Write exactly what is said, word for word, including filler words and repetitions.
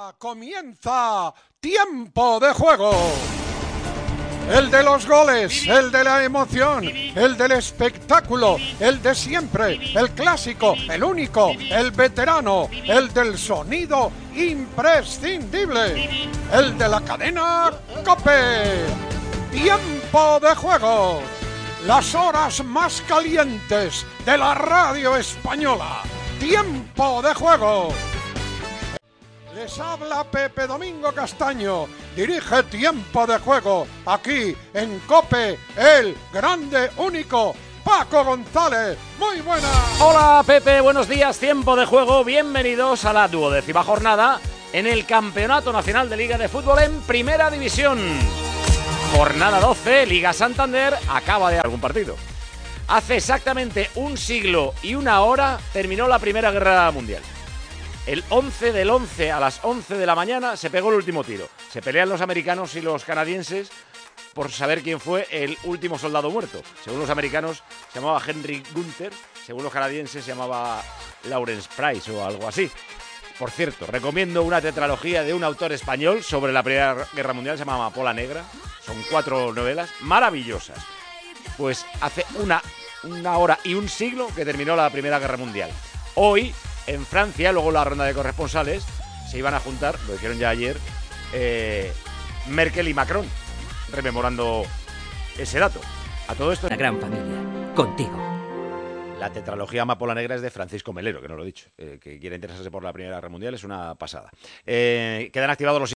Ya comienza Tiempo de Juego. El de los goles, el de la emoción, el del espectáculo, el de siempre, el clásico, el único, el veterano, el del sonido imprescindible, el de la cadena COPE. Tiempo de Juego. Las horas más calientes de la radio española. Tiempo de Juego. Les habla Pepe Domingo Castaño, dirige Tiempo de Juego, aquí en COPE, el grande, único, Paco González. Muy buenas. Hola Pepe, buenos días, Tiempo de Juego, bienvenidos a la duodécima jornada en el Campeonato Nacional de Liga de Fútbol en Primera División. Jornada doce, Liga Santander, acaba de algún partido. Hace exactamente un siglo y una hora terminó la Primera Guerra Mundial. El once del once a las once de la mañana se pegó el último tiro. Se pelean los americanos y los canadienses por saber quién fue el último soldado muerto. Según los americanos se llamaba Henry Gunther, según los canadienses se llamaba Lawrence Price o algo así. Por cierto, recomiendo una tetralogía de un autor español sobre la Primera Guerra Mundial, se llama Amapola Negra. Son cuatro novelas maravillosas. Pues hace una, una hora y un siglo que terminó la Primera Guerra Mundial. Hoy, en Francia, luego la ronda de corresponsales, se iban a juntar, lo dijeron ya ayer, eh, Merkel y Macron, rememorando ese dato. A todo esto... La gran familia, contigo. La tetralogía Amapola Negra es de Francisco Melero, que no lo he dicho, eh, que quiere interesarse por la Primera Guerra Mundial, es una pasada. Eh, quedan activados los